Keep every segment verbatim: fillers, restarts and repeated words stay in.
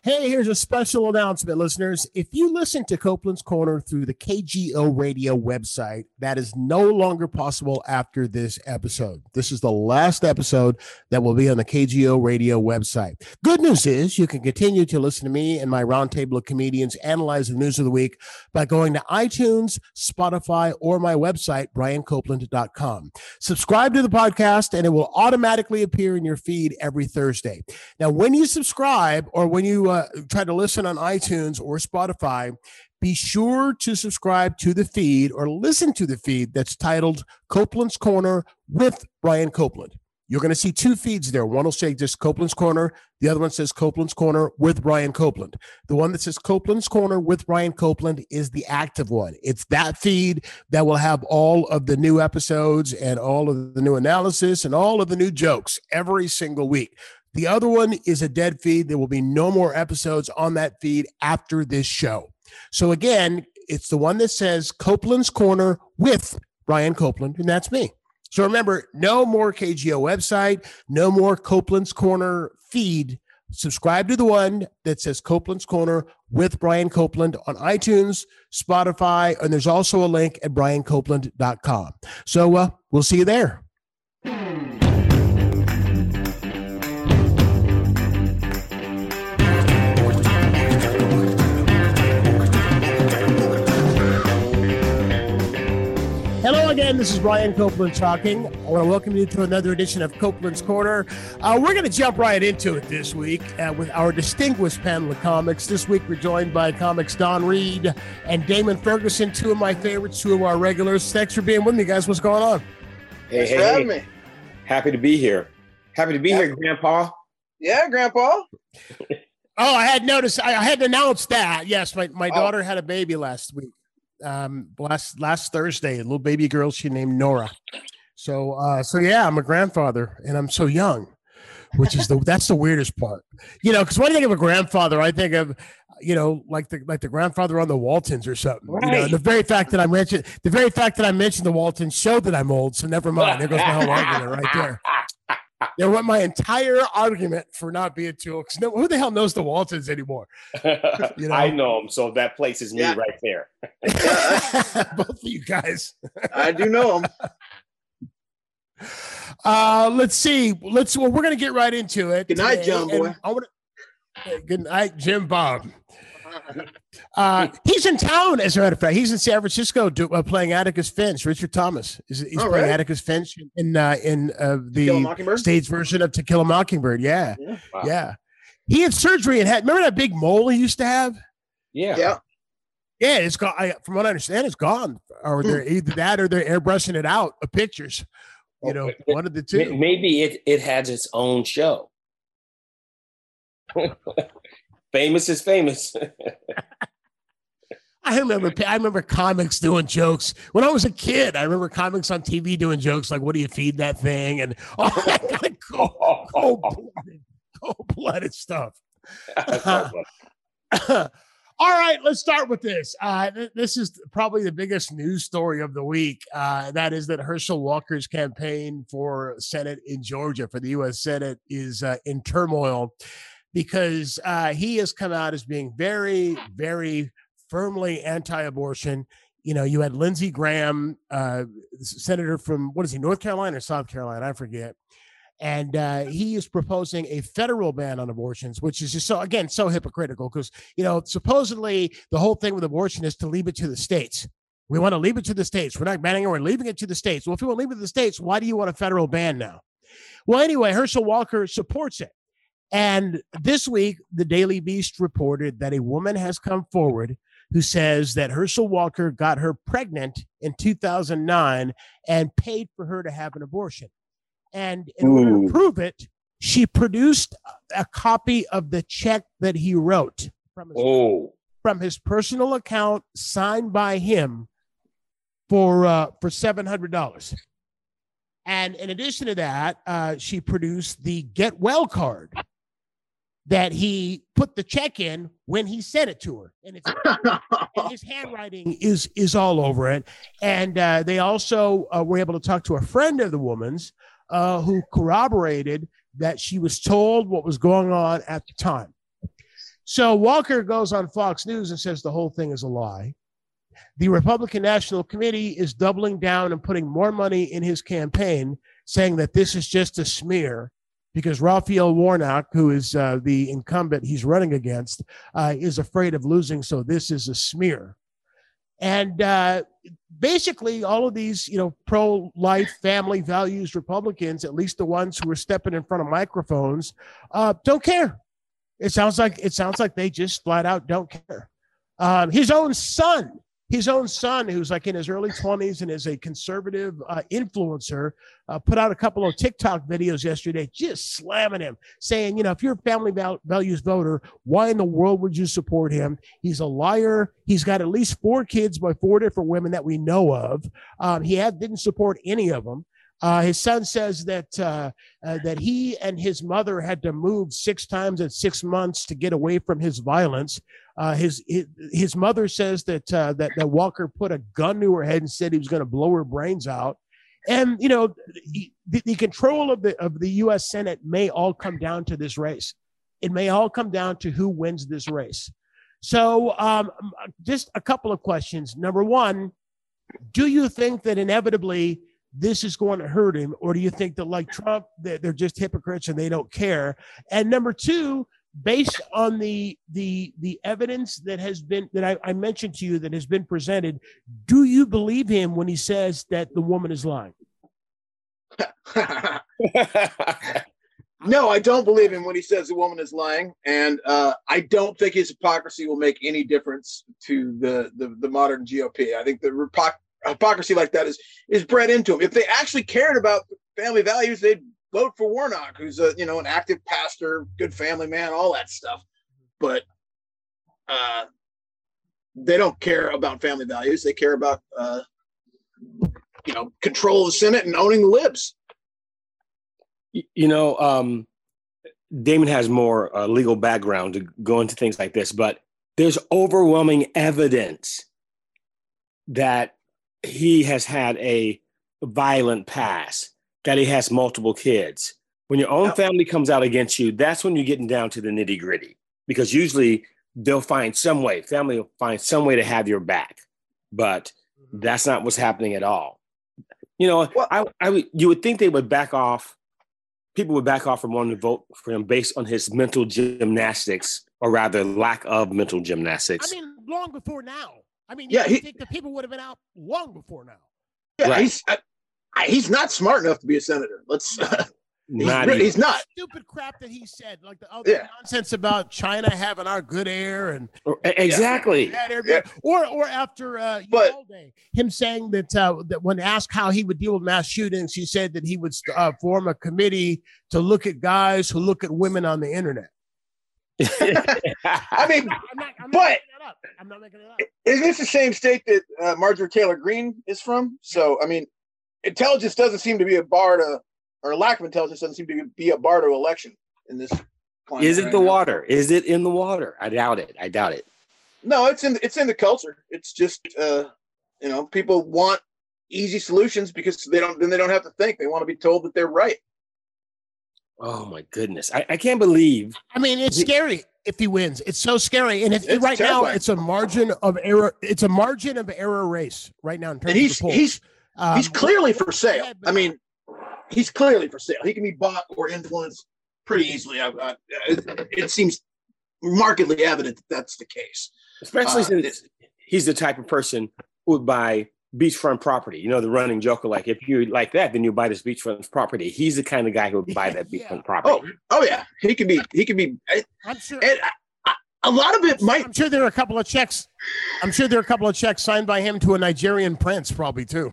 Hey, here's a special announcement, listeners. If you listen to Copeland's Corner through the K G O Radio website, that is no longer possible after this episode. This is the last episode that will be on the K G O Radio website. Good news is you can continue to listen to me and my roundtable of comedians analyze the news of the week by going to iTunes, Spotify, or my website, brian copeland dot com. Subscribe to the podcast, and it will automatically appear in your feed every Thursday. Now, when you subscribe or when you uh, try to listen on iTunes or Spotify, be sure to subscribe to the feed or listen to the feed that's titled Copeland's Corner with Brian Copeland. You're going to see two feeds there. One will say just Copeland's Corner. The other one says Copeland's Corner with Brian Copeland. The one that says Copeland's Corner with Brian Copeland is the active one. It's that feed that will have all of the new episodes and all of the new analysis and all of the new jokes every single week. The other one is a dead feed. There will be no more episodes on that feed after this show. So again, it's the one that says Copeland's Corner with Brian Copeland, and that's me. So remember, no more K G O website, no more Copeland's Corner feed. Subscribe to the one that says Copeland's Corner with Brian Copeland on iTunes, Spotify, and there's also a link at brian copeland dot com. So uh, we'll see you there. Hello again, this is Brian Copeland talking. I want to welcome you to another edition of Copeland's Corner. Uh, we're going to jump right into it this week uh, with our distinguished panel of comics. This week we're joined by comics Don Reed and Damon Ferguson, two of my favorites, two of our regulars. Thanks for being with me, guys. What's going on? Hey, Thanks hey, for having hey. me. Happy to be here. Happy to be yeah. here, Grandpa. Yeah, Grandpa. Oh, I had noticed. I, I had announced that. Yes, my, my oh. daughter had a baby last week. Um, last last Thursday, a little baby girl she named Nora. So uh, so yeah, I'm a grandfather, and I'm so young, which is the that's the weirdest part. You know, because when I think of a grandfather, I think of you know like the like the grandfather on the Waltons or something. Right. You know, and the very fact that I mentioned the very fact that I mentioned the Waltons showed that I'm old. So never mind. There goes my whole argument right there. There went my entire argument for not being too old. No, who the hell knows the Waltons anymore? You know? I know them, so that place is me yeah. right there. Both of you guys. I do know them. Uh, let's see. Let's. Well, we're gonna get right into it. Good night, John boy. I wanna, good night, Jim Bob. Uh, he's in town, as a matter of fact. He's in San Francisco do, uh, playing Atticus Finch. Richard Thomas is he's oh, playing right. Atticus Finch in uh, in uh, the stage version of To Kill a Mockingbird. Yeah, yeah. Wow. yeah. He had surgery and had. Remember that big mole he used to have? Yeah, yeah, yeah. It's gone. I, from what I understand, it's gone. Or they're either that or they're airbrushing it out of pictures. You know, oh, one of the two. Maybe it it has its own show. Famous is famous. I remember I remember comics doing jokes. When I was a kid, I remember comics on T V doing jokes like, what do you feed that thing? And all that kind of cold-blooded, cold-blooded stuff. Uh, all right, let's start with this. Uh, th- this is probably the biggest news story of the week. Uh, that is that Herschel Walker's campaign for Senate in Georgia, for the U S Senate, is uh, in turmoil because uh, he has come out as being very, very firmly anti-abortion. You know, you had Lindsey Graham, uh, senator from, what is he, North Carolina or South Carolina? I forget. And uh, he is proposing a federal ban on abortions, which is just so, again, so hypocritical because, you know, supposedly the whole thing with abortion is to leave it to the states. We want to leave it to the states. We're not banning it. We're leaving it to the states. Well, if you want to leave it to the states, why do you want a federal ban now? Well, anyway, Herschel Walker supports it. And this week, the Daily Beast reported that a woman has come forward who says that Herschel Walker got her pregnant in two thousand nine and paid for her to have an abortion. And in Ooh. order to prove it, she produced a copy of the check that he wrote from his, oh. from his personal account, signed by him for uh, for seven hundred dollars. And in addition to that, uh, she produced the Get Well card that he put the check in when he sent it to her. And, it's, and his handwriting is is all over it. And uh, they also uh, were able to talk to a friend of the woman's uh, who corroborated that she was told what was going on at the time. So Walker goes on Fox News and says the whole thing is a lie. The Republican National Committee is doubling down and putting more money in his campaign, saying that this is just a smear because Raphael Warnock, who is uh, the incumbent he's running against, uh, is afraid of losing. So this is a smear. And uh, basically all of these, you know, pro-life family values Republicans, at least the ones who are stepping in front of microphones, uh, don't care. It sounds like it sounds like they just flat out don't care. Um, his own son, his own son, who's like in his early twenties and is a conservative uh, influencer, uh, put out a couple of TikTok videos yesterday, just slamming him, saying, you know, if you're a family val- values voter, why in the world would you support him? He's a liar. He's got at least four kids by four different women that we know of. Um, he had, didn't support any of them. Uh, his son says that uh, uh, that he and his mother had to move six times in six months to get away from his violence. Uh, his, his his mother says that uh, that that Walker put a gun to her head and said he was going to blow her brains out. And you know, the, the control of the of the U S Senate may all come down to this race. It may all come down to who wins this race. So, um, just a couple of questions. Number one, do you think that inevitably this is going to hurt him, or do you think that, like Trump, that they're just hypocrites and they don't care? And number two, based on the the the evidence that has been that I, I mentioned to you that has been presented, do you believe him when he says that the woman is lying? No, I don't believe him when he says the woman is lying, and uh, I don't think his hypocrisy will make any difference to the the, the modern G O P. I think the repo- hypocrisy like that is is bred into him. If they actually cared about family values, they'd vote for Warnock, who's a you know an active pastor, good family man, all that stuff. But uh, they don't care about family values. They care about uh, you know control of the Senate and owning the libs. You know, um, Damon has more uh, legal background to go into things like this, but there's overwhelming evidence that he has had a violent past, that he has multiple kids. When your own family comes out against you, that's when you're getting down to the nitty gritty, because usually they'll find some way, family will find some way to have your back, but that's not what's happening at all. You know, well, I, I would, you would think they would back off. People would back off from wanting to vote for him based on his mental gymnastics, or rather lack of mental gymnastics. I mean, long before now. I mean, yeah, you he, think the people would have been out long before now. Yeah, right. he's I, I, he's not smart enough to be a senator. Let's. Uh, he's, not he's not. Stupid crap that he said, like the other yeah. nonsense about China having our good air and exactly, yeah, air, yeah. or or after uh, but, Uvalde, him saying that uh, that when asked how he would deal with mass shootings, he said that he would uh, form a committee to look at guys who look at women on the internet. I mean, I'm not, I'm not but making it up. I'm not making it up. Is this the same state that uh, Marjorie Taylor Greene is from? So, I mean, intelligence doesn't seem to be a bar to, or lack of intelligence doesn't seem to be a bar to election in this climate. Is it right the now. water? Is it in the water? I doubt it. I doubt it. No, it's in it's in the culture. It's just uh, you know, people want easy solutions because they don't then they don't have to think. They want to be told that they're right. Oh my goodness. I, I can't believe. I mean, it's scary if he wins. It's so scary. And if, It's right terrifying. now it's a margin of error. It's a margin of error race right now in terms And he's of the polls. he's Um, he's clearly for sale. yeah, but- I mean, he's clearly for sale. He can be bought or influenced pretty easily. I, I, it, it seems markedly evident that that's the case. Especially Uh, since he's the type of person who would buy beachfront property. You know, the running joke of like, if you like that, then you buy this beachfront property. He's the kind of guy who would buy that Yeah. beachfront property. Oh, oh yeah, he can be. He can be. I'm sure. And I, I, a lot of it might. I'm sure there are a couple of checks. I'm sure there are a couple of checks signed by him to a Nigerian prince, probably too.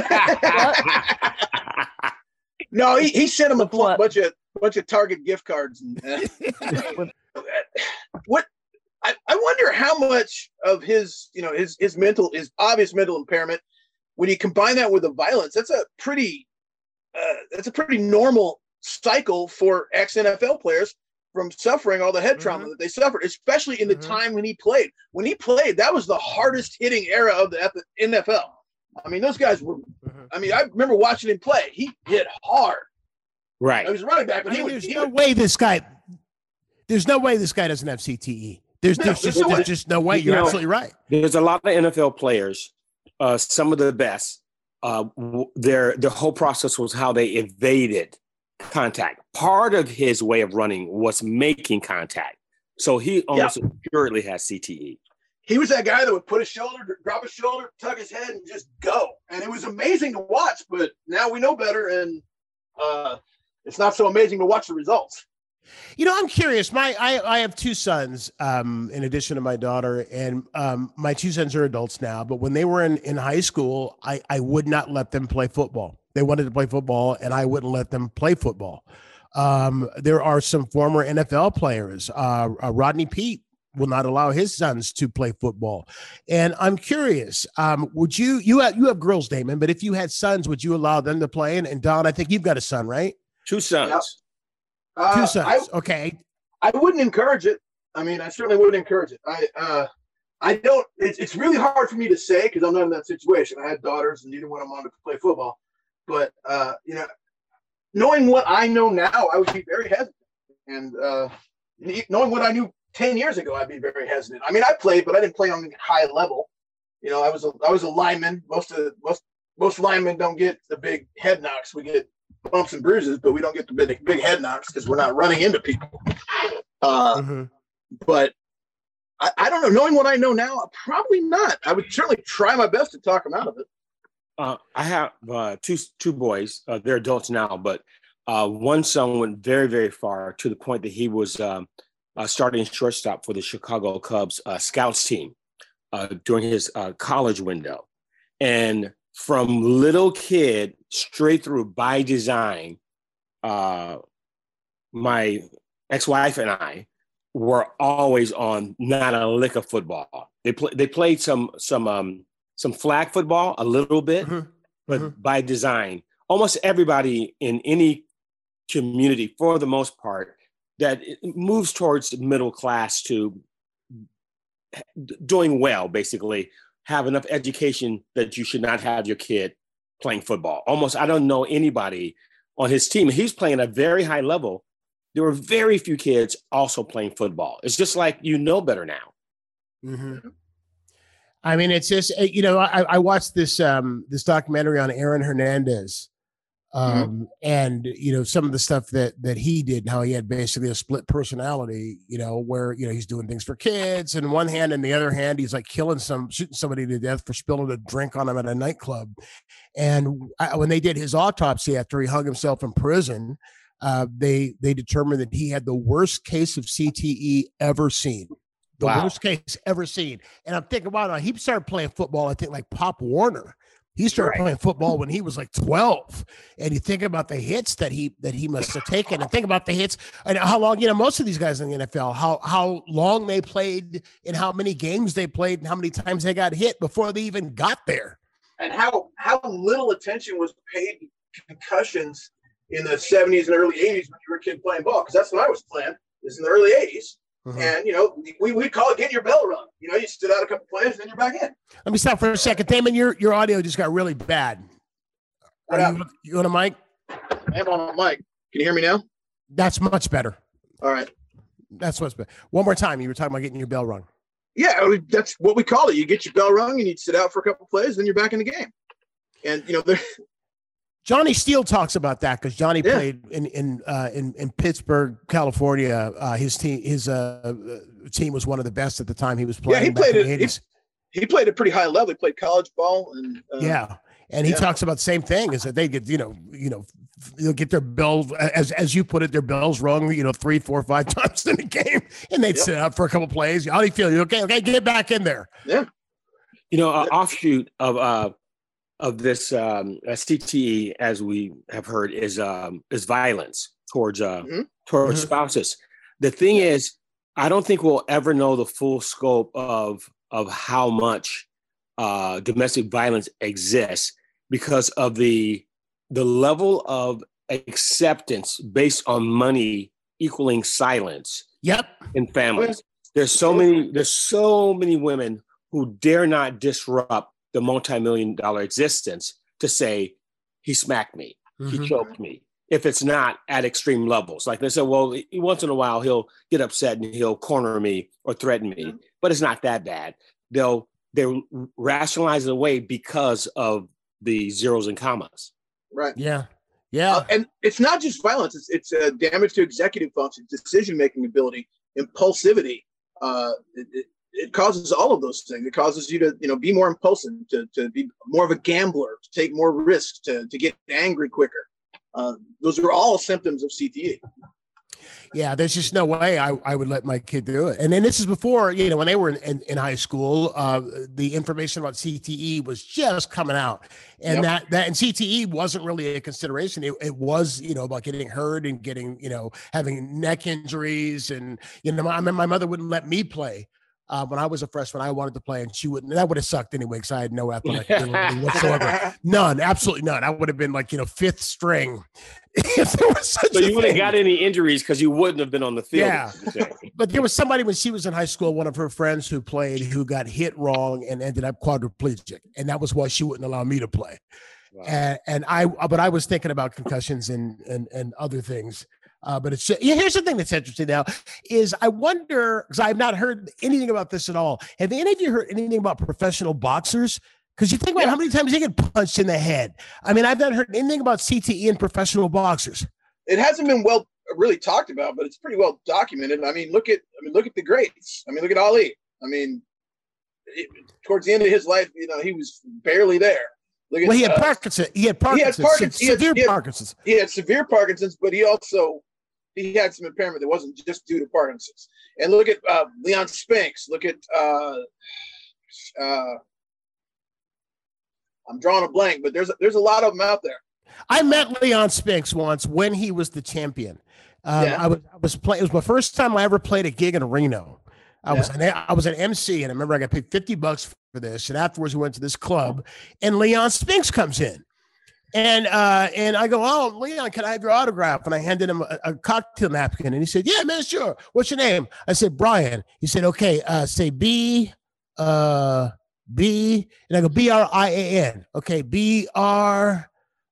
No, he, he sent him a With what? bunch of bunch of Target gift cards. And, uh, what I, I wonder how much of his, you know, his his mental, his obvious mental impairment, when you combine that with the violence, that's a pretty uh, that's a pretty normal cycle for ex N F L players from suffering all the head trauma Mhm. that they suffered, especially in the Mhm. time when he played. When he played, that was the hardest hitting era of the N F L. I mean, those guys were. Mhm. I mean, I remember watching him play. He hit hard. Right. He was running back, but I he mean, would. there's He no would way this guy. There's no way this guy doesn't have C T E. There's, No, there's, there's just, no there's way. just no way. You You're know, absolutely right. There's a lot of N F L players, uh, some of the best. Uh, w- their their whole process was how they evaded contact. Part of his way of running was making contact. So he almost assuredly has C T E. He was that guy that would put his shoulder, drop his shoulder, tuck his head, and just go. And it was amazing to watch. But now we know better, and uh, it's not so amazing to watch the results. You know, I'm curious. My I, I have two sons, um, in addition to my daughter, and um, my two sons are adults now. But when they were in, in high school, I, I would not let them play football. They wanted to play football, and I wouldn't let them play football. Um, there are some former N F L players. Uh, uh, Rodney Peete will not allow his sons to play football. And I'm curious, um, would you you have you have girls, Damon, but if you had sons, would you allow them to play? And, and Don, I think you've got a son, right? Two sons. Yep. Uh, Two sons. I, Okay. I wouldn't encourage it. I mean, I certainly wouldn't encourage it. I uh, I don't. It's, it's really hard for me to say because I'm not in that situation. I had daughters, and neither one of them wanted to play football. But uh, you know, knowing what I know now, I would be very hesitant. And uh, knowing what I knew ten years ago, I'd be very hesitant. I mean, I played, but I didn't play on a high level. You know, I was a I was a lineman. Most of most most linemen don't get the big head knocks. We get bumps and bruises, but we don't get the big big head knocks because we're not running into people. Uh, Mm-hmm. But I, I don't know. Knowing what I know now, probably not. I would certainly try my best to talk them out of it. Uh, I have uh, two two boys. Uh, they're adults now, but uh, one son went very, very far to the point that he was um, uh, starting shortstop for the Chicago Cubs uh, scouts team uh, during his uh, college window. And from little kid straight through by design, uh, my ex-wife and I were always on not a lick of football. They play, they played some some um, some flag football a little bit, Mm-hmm. but Mm-hmm. by design. Almost everybody in any community, for the most part, that moves towards middle class to doing well, basically, have enough education that you should not have your kid playing football. Almost, I don't know anybody on his team. He's playing at a very high level. There were very few kids also playing football. It's just like, you know better now. Mm-hmm. I mean, it's just, you know, I, I watched this um, this documentary on Aaron Hernandez, um, mm-hmm. and you know some of the stuff that that he did, and how he had basically a split personality. You know, where you know he's doing things for kids in one hand, and the other hand he's like killing some, shooting somebody to death for spilling a drink on him at a nightclub. And I, when they did his autopsy after he hung himself in prison, uh, they they determined that he had the worst case of C T E ever seen. The wow. worst case ever seen. And I'm thinking, wow, he started playing football, I think, like Pop Warner. He started right. playing football when he was like twelve. And you think about the hits that he that he must have taken, and think about the hits and how long, you know, most of these guys in the N F L, how how long they played and how many games they played and how many times they got hit before they even got there. And how how little attention was paid to concussions in the seventies and early eighties when you were a kid playing ball, because that's when I was playing, is in the early eighties. Mm-hmm. And, you know, we we call it getting your bell rung. You know, you stood out a couple plays, then you're back in. Let me stop for a second. Damon, your, your audio just got really bad. Are you, you on a mic? I am on a mic. Can you hear me now? That's much better. All right. That's much better. One more time. You were talking about getting your bell rung. Yeah, that's what we call it. You get your bell rung and you sit out for a couple plays, then you're back in the game. And, you know, there. Johnny Steele talks about that because Johnny yeah. played in in uh, in in Pittsburgh, California. Uh, his team his uh, team was one of the best at the time he was playing. Yeah, he played it. He, he played at pretty high level. He played college ball, and uh, yeah, and he yeah. talks about the same thing: is that they get you know you know they'll get their bells, as as you put it, their bells rung, you know, three, four, five times in a game, and they'd yep. sit out for a couple plays. How do you feel? You okay? Okay, get back in there. Yeah, you know, an offshoot of uh. of this um, C T E, as we have heard, is um, is violence towards uh, mm-hmm. towards mm-hmm. spouses. The thing is, I don't think we'll ever know the full scope of of how much uh, domestic violence exists because of the the level of acceptance based on money equaling silence. Yep. In families, there's so many there's so many women who dare not disrupt the multi-million dollar existence to say, he smacked me, mm-hmm. he choked me, if it's not at extreme levels. Like they said, well, once in a while he'll get upset and he'll corner me or threaten me, but it's not that bad. They'll they'll rationalize it away because of the zeros and commas. Right. Yeah. Yeah. Uh, and it's not just violence. It's, it's uh, damage to executive function, decision-making ability, impulsivity. Uh, it, it, it causes all of those things. It causes you to, you know, be more impulsive, to, to be more of a gambler, to take more risks, to, to get angry quicker. Uh, those are all symptoms of C T E. Yeah, there's just no way I, I would let my kid do it. And then this is before, you know, when they were in, in, in high school, uh, the information about C T E was just coming out. And yep. that, that, and C T E wasn't really a consideration. It, it was, you know, about getting hurt and getting, you know, having neck injuries. And, you know, my, my mother wouldn't let me play. Uh, when I was a freshman, I wanted to play, and she wouldn't. That would have sucked anyway because I had no athletic ability whatsoever. None, absolutely none. I would have been like, you know, fifth string. If there was such so a you wouldn't thing. have got any injuries because you wouldn't have been on the field. Yeah, but there was somebody when she was in high school, one of her friends who played, who got hit wrong and ended up quadriplegic, and that was why she wouldn't allow me to play. Wow. And, and I, but I was thinking about concussions and and and other things. Uh, but it's yeah, here's the thing that's interesting now is I wonder, because I've not heard anything about this at all. Have any of you heard anything about professional boxers? Because you think about yeah. how many times they get punched in the head. I mean, I've not heard anything about C T E in professional boxers. It hasn't been well really talked about, but it's pretty well documented. I mean, look at I mean, look at the greats. I mean, look at Ali. I mean, it, towards the end of his life, you know, he was barely there. Look at, well, he had uh, Parkinson's. He had Parkinson's. He had Parkinson's. He had, severe he had, Parkinson's. He had severe Parkinson's, but he also he had some impairment that wasn't just due to Parkinson's. And look at uh, Leon Spinks. Look at uh, uh, I'm drawing a blank, but there's there's a lot of them out there. I met Leon Spinks once when he was the champion. Um, yeah. I was I was playing. It was my first time I ever played a gig in Reno. I yeah. was an I was an M C, and I remember I got paid fifty bucks for this. And afterwards, we went to this club, and Leon Spinks comes in, and uh, and I go, "Oh, Leon, can I have your autograph?" And I handed him a, a cocktail napkin, and he said, "Yeah, man, sure. What's your name?" I said, "Brian." He said, "Okay, uh, say B, uh, B," and I go, "B R I A N." Okay, B R,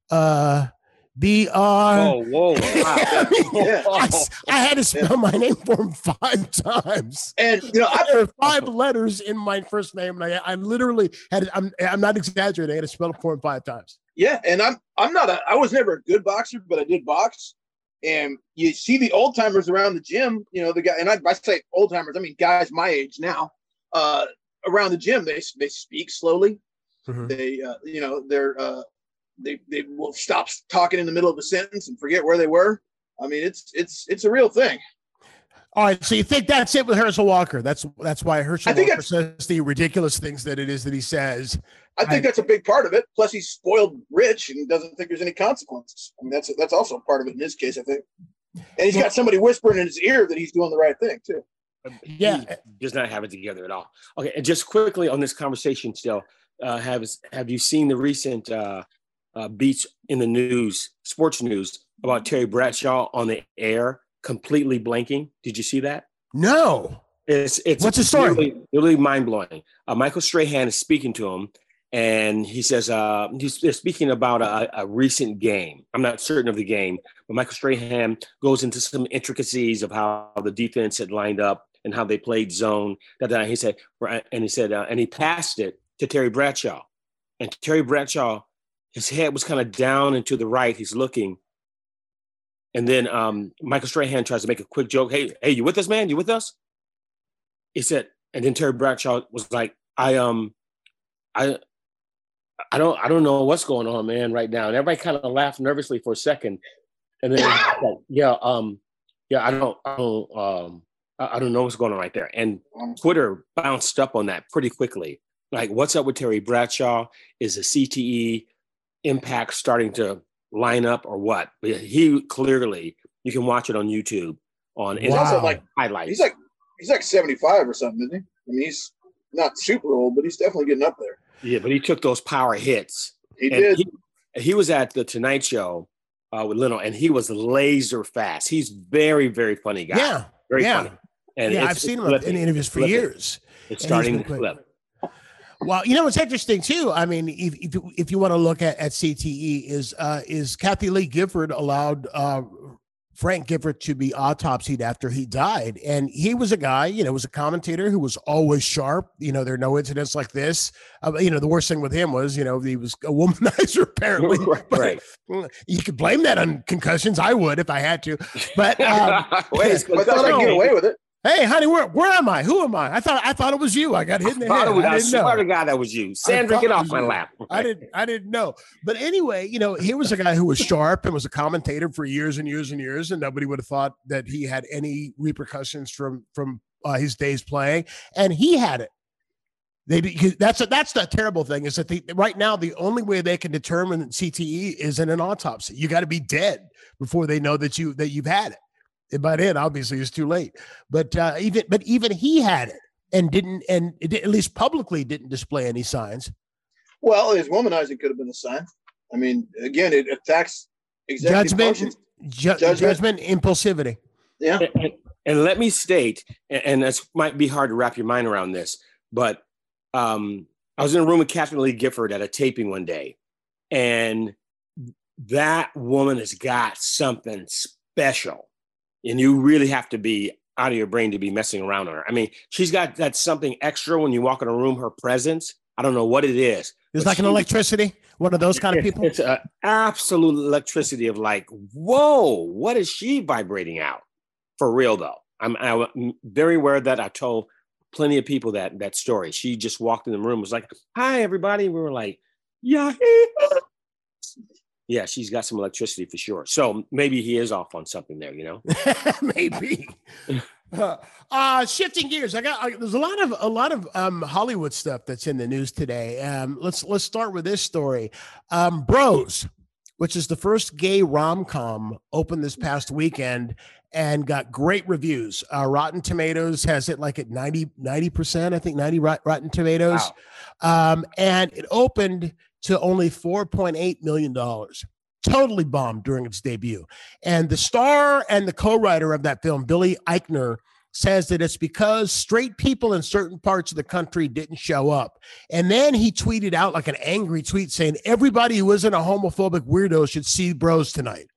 uh. B R. Whoa, whoa. Wow. I, mean, yeah. I, I had to spell yeah. my name for him five times. And, you know, I, there are five letters in my first name. And I, I literally had, I'm, I'm not exaggerating. I had to spell it for him five times. Yeah. And I'm, I'm not a, I was never a good boxer, but I did box. And you see the old timers around the gym, you know, the guy, and I, I say old timers, I mean, guys my age now, uh, around the gym, they, they speak slowly. Mm-hmm. They, uh, you know, they're, uh, They they will stop talking in the middle of a sentence and forget where they were. I mean, it's it's it's a real thing. All right, so you think that's it with Herschel Walker? That's that's why Herschel I think Walker says the ridiculous things that it is that he says. I think I, that's a big part of it. Plus, he's spoiled rich and doesn't think there's any consequences. I mean, that's that's also part of it in his case, I think. And he's got somebody whispering in his ear that he's doing the right thing too. Yeah, he does not have it together at all. Okay, and just quickly on this conversation, still, uh, have have you seen the recent? Uh, Uh, beats in the news, sports news about Terry Bradshaw on the air, completely blanking. Did you see that? No. It's it's what's the story? Really, really mind blowing. Uh, Michael Strahan is speaking to him, and he says uh, he's they're speaking about a, a recent game. I'm not certain of the game, but Michael Strahan goes into some intricacies of how the defense had lined up and how they played zone. That he said, and he said, uh, and he passed it to Terry Bradshaw, and Terry Bradshaw. His head was kind of down and to the right. He's looking. And then um, Michael Strahan tries to make a quick joke. Hey, hey, you with us, man? You with us? He said, and then Terry Bradshaw was like, I um, I I don't I don't know what's going on, man, right now. And everybody kind of laughed nervously for a second. And then like, yeah, um, yeah, I don't I don't um I don't know what's going on right there. And Twitter bounced up on that pretty quickly. Like, what's up with Terry Bradshaw? Is a C T E impact starting to line up or what? But he clearly, you can watch it on YouTube on he's wow. also like highlights. He's like he's like seventy-five or something, isn't he? I mean, he's not super old, but he's definitely getting up there. Yeah, but he took those power hits. He and did. He, he was at the Tonight Show uh, with Leno, and he was laser fast. He's very, very funny guy. Yeah, very yeah. funny. And yeah, I've seen him flipping. in interviews for flipping. years. It's starting to flip. Well, you know what's interesting too. I mean, if if, if you want to look at, at C T E, is uh, is Kathy Lee Gifford allowed uh, Frank Gifford to be autopsied after he died, and he was a guy, you know, was a commentator who was always sharp. You know, there are no incidents like this. Uh, you know, the worst thing with him was, you know, he was a womanizer apparently. Right. But you could blame that on concussions. I would if I had to. But um, Wait, I thought I'd get away with it. Hey, honey, where where am I? Who am I? I thought I thought it was you. I got hit in the head. Was, I, I didn't swear know. to God, that was you. Sandra, get off my you. lap. I didn't I didn't know. But anyway, you know, here was a guy who was sharp and was a commentator for years and years and years, and nobody would have thought that he had any repercussions from from uh, his days playing, and he had it. They that's a, that's the terrible thing is that the, right now the only way they can determine C T E is in an autopsy. You got to be dead before they know that you that you've had it. And by then, obviously, it's too late. But uh, even but even he had it and didn't, and it, at least publicly didn't display any signs. Well, his womanizing could have been a sign. I mean, again, it attacks executive judgment, ju- judgment, judgment, impulsivity. Yeah. And, and let me state, and this might be hard to wrap your mind around this, but um, I was in a room with Kathy Lee Gifford at a taping one day, and that woman has got something special. And you really have to be out of your brain to be messing around on her. I mean, she's got that something extra when you walk in a room, her presence. I don't know what it is. It's like she, an electricity, one of those kind of people. It's an absolute electricity of like, whoa, what is she vibrating out? For real, though. I'm, I'm very aware of that. I told plenty of people that that story. She just walked in the room, was like, hi, everybody. We were like, yeah. Yeah, she's got some electricity for sure. So maybe he is off on something there, you know? Maybe. Uh, uh, shifting gears, I got I, there's a lot of a lot of um, Hollywood stuff that's in the news today. Um, let's let's start with this story. Um, Bros, which is the first gay rom-com, opened this past weekend and got great reviews. Uh, Rotten Tomatoes has it like at ninety percent, I think ninety Rotten Tomatoes. Wow. Um, and it opened to only four point eight million dollars. Totally bombed during its debut. And the star and the co-writer of that film, Billy Eichner, says that it's because straight people in certain parts of the country didn't show up. And then he tweeted out like an angry tweet saying, everybody who isn't a homophobic weirdo should see Bros tonight.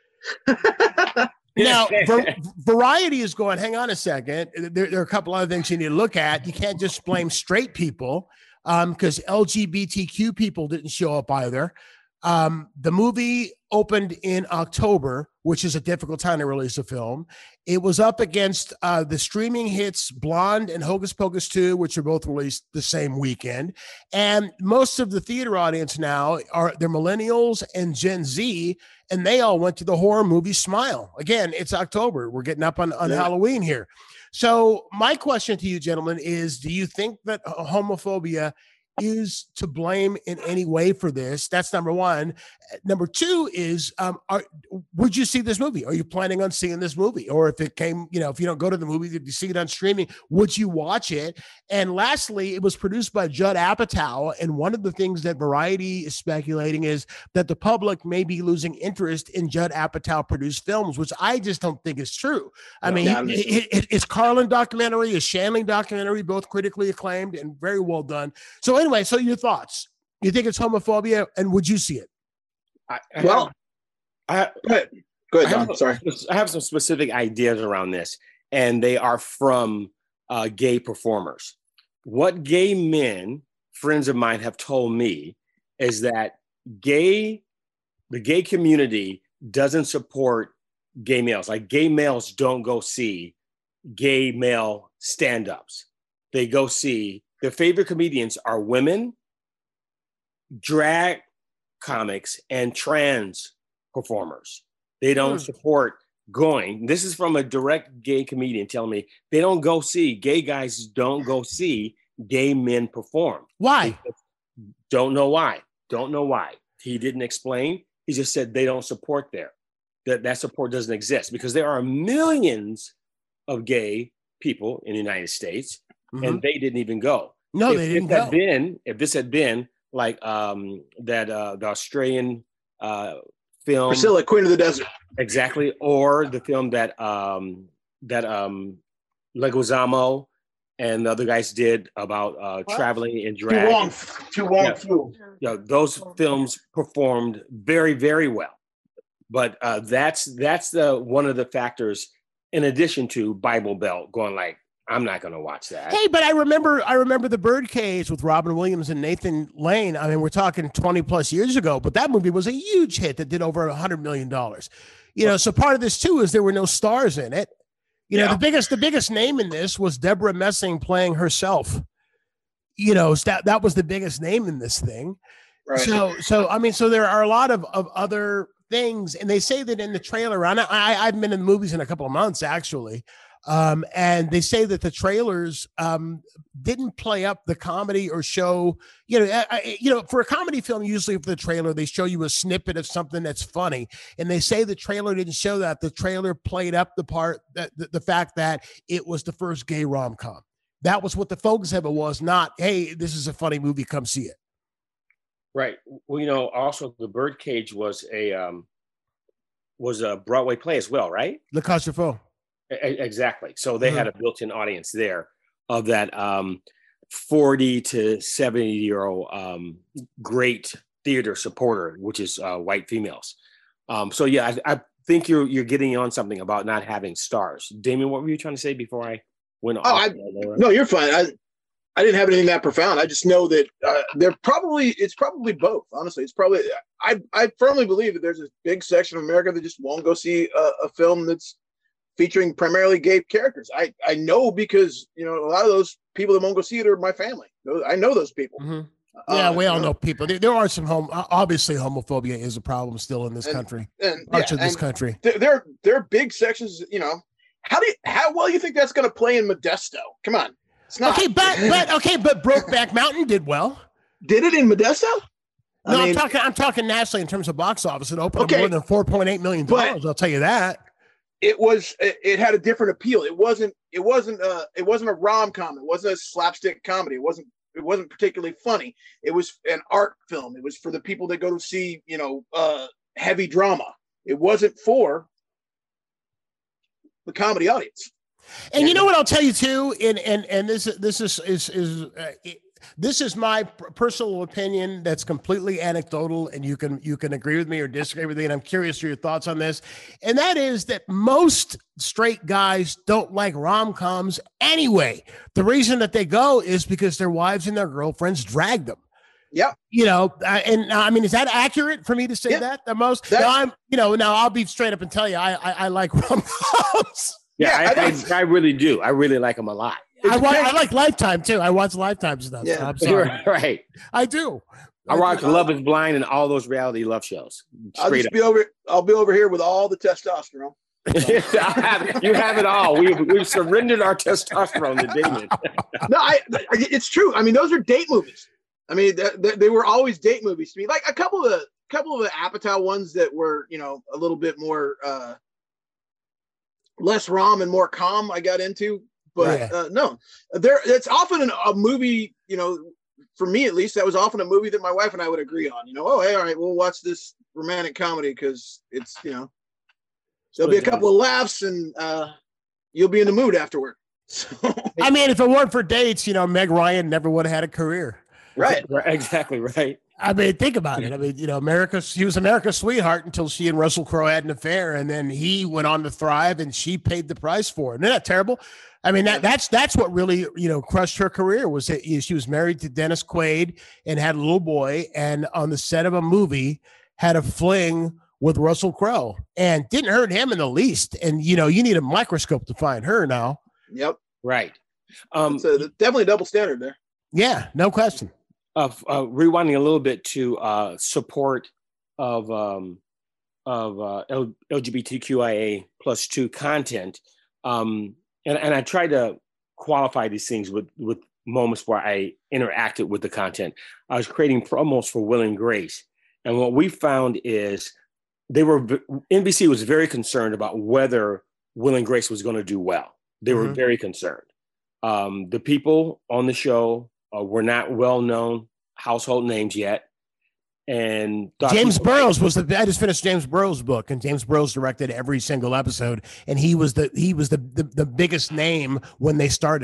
Now, Ver- Variety is going, hang on a second. There, there are a couple other things you need to look at. You can't just blame straight people because um, L G B T Q people didn't show up either. Um, the movie opened in October, which is a difficult time to release a film. It was up against uh, the streaming hits Blonde and Hocus Pocus two, which are both released the same weekend. And most of the theater audience now are they're millennials and Gen Z, and they all went to the horror movie Smile. Again, it's October. We're getting up on, on yeah. Halloween here. So my question to you, gentlemen, is do you think that homophobia is to blame in any way for this? That's number one. Number two is, um, are, would you see this movie? Are you planning on seeing this movie? Or if it came, you know, if you don't go to the movie, if you see it on streaming, would you watch it? And lastly, it was produced by Judd Apatow. And one of the things that Variety is speculating is that the public may be losing interest in Judd Apatow produced films, which I just don't think is true. I no, mean, it, it, it, it's Carlin documentary, a Shandling documentary, both critically acclaimed and very well done. So anyway, so your thoughts? You think it's homophobia, and would you see it? I, I well, have, I, go ahead. Go ahead, I have, Don. Sorry. I have some specific ideas around this, and they are from uh, gay performers. What gay men, friends of mine, have told me is that gay, the gay community doesn't support gay males. Like gay males don't go see gay male stand-ups. They go see, their favorite comedians are women, drag comics, and trans performers. They don't mm. support going. This is from a direct gay comedian telling me they don't go see, gay guys don't go see gay men perform. Why? Don't know why. Don't know why. He didn't explain. He just said they don't support there. That that support doesn't exist because there are millions of gay people in the United States, mm-hmm. and they didn't even go. No, if they didn't this go. Had been, if this had been like um, that, uh, the Australian uh, film, Priscilla, Queen of the Desert, exactly, or the film that um, that um, Leguizamo and the other guys did about uh, traveling in drag. To Wong, to Wong yeah. Fu. Yeah, those films performed very, very well. But uh, that's that's the one of the factors, in addition to Bible Belt going like, I'm not going to watch that. Hey, but I remember I remember The Birdcage with Robin Williams and Nathan Lane. I mean, we're talking twenty plus years ago, but that movie was a huge hit that did over one hundred million dollars. You know, so part of this too is there were no stars in it. You know, yeah. the biggest the biggest name in this was Deborah Messing playing herself. You know, that that was the biggest name in this thing. Right. So so I mean, so there are a lot of, of other things, and they say that in the trailer. And I, I I've been in the movies in a couple of months actually. Um, and they say that the trailers um, didn't play up the comedy or show, you know, I, you know, for a comedy film, usually for the trailer, they show you a snippet of something that's funny. And they say the trailer didn't show that. The trailer played up the part that the, the fact that it was the first gay rom-com. That was what the focus of it was, not, hey, this is a funny movie, come see it. Right. Well, you know, also The Birdcage was a um, was a Broadway play as well, right? Le Cage. Exactly. So they mm-hmm. had a built-in audience there of that um, forty to seventy year old um, great theater supporter, which is uh, white females. Um, so yeah, I, I think you're you're getting on something about not having stars. Damien, what were you trying to say before I went oh, off? I, no, you're fine. I I didn't have anything that profound. I just know that uh, they're probably it's probably both. Honestly, it's probably I I firmly believe that there's a big section of America that just won't go see a, a film that's featuring primarily gay characters. I, I know because, you know, a lot of those people that won't go see it are my family. I know those people. Mm-hmm. Yeah, uh, we all know, know people. There, there are some home. Obviously, homophobia is a problem still in this and, country. And, Parts yeah, of this country. There, there are big sections. You know, how do you, how well you think that's going to play in Modesto? Come on, it's not. Okay, but but okay, but Brokeback Mountain did well. Did it in Modesto? No, I mean, I'm talking. I'm talking nationally in terms of box office. It opened okay, more than four point eight million dollars. I'll tell you that. It was. It had a different appeal. It wasn't. It wasn't. Uh, it wasn't a rom-com. It wasn't a slapstick comedy. It wasn't. It wasn't particularly funny. It was an art film. It was for the people that go to see, you know, uh, heavy drama. It wasn't for the comedy audience. And, and you know what I'll tell you too. And and and this this is is is. Uh, it, This is my personal opinion that's completely anecdotal, and you can you can agree with me or disagree with me, and I'm curious for your thoughts on this. And that is that most straight guys don't like rom-coms anyway. The reason that they go is because their wives and their girlfriends drag them. Yeah. You know, and I mean, is that accurate for me to say yeah. that the most? Now I'm, you know, now I'll be straight up and tell you, I I, I like rom-coms. Yeah, yeah I, I, I really do. I really like them a lot. I, watch, I like Lifetime too. I watch Lifetime stuff. Yeah, so I'm sorry. Right. I do. I watch Love Is Blind and all those reality love shows. I'll just up. be over. I'll be over here with all the testosterone. You have it all. We've we've surrendered our testosterone to Damien. No, I. It's true. I mean, those are date movies. I mean, they, they, they were always date movies to me. Like a couple of the couple of the Apatow ones that were, you know, a little bit more uh, less rom and more calm. I got into. But yeah. uh, no, there. It's often an, a movie, you know, for me at least, that was often a movie that my wife and I would agree on. You know, oh, hey, all right, we'll watch this romantic comedy because it's, you know, there'll be a couple of laughs and uh, you'll be in the mood afterward. So, I mean, if it weren't for dates, you know, Meg Ryan never would have had a career. Right. right. Exactly right. I mean, think about it. I mean, you know, America, he was America's sweetheart until she and Russell Crowe had an affair, and then he went on to thrive, and she paid the price for it. Isn't that terrible? I mean, that that's that's what really, you know, crushed her career was that she was married to Dennis Quaid and had a little boy, and on the set of a movie had a fling with Russell Crowe, and didn't hurt him in the least. And, you know, you need a microscope to find her now. Yep. Right. Um, it's a, definitely a double standard there. Yeah, no question. Uh, uh, rewinding a little bit to uh, support of um, of uh, L- LGBTQIA plus two content, um, and, and I try to qualify these things with, with moments where I interacted with the content. I was creating promos for Will and Grace, and what we found is they were N B C was very concerned about whether Will and Grace was going to do well. They mm-hmm. were very concerned. Um, the people on the show Uh, were not well-known household names yet, and James Burrows was the. I just finished James Burrows' book, and James Burrows directed every single episode, and he was the he was the the, the biggest name when they started it.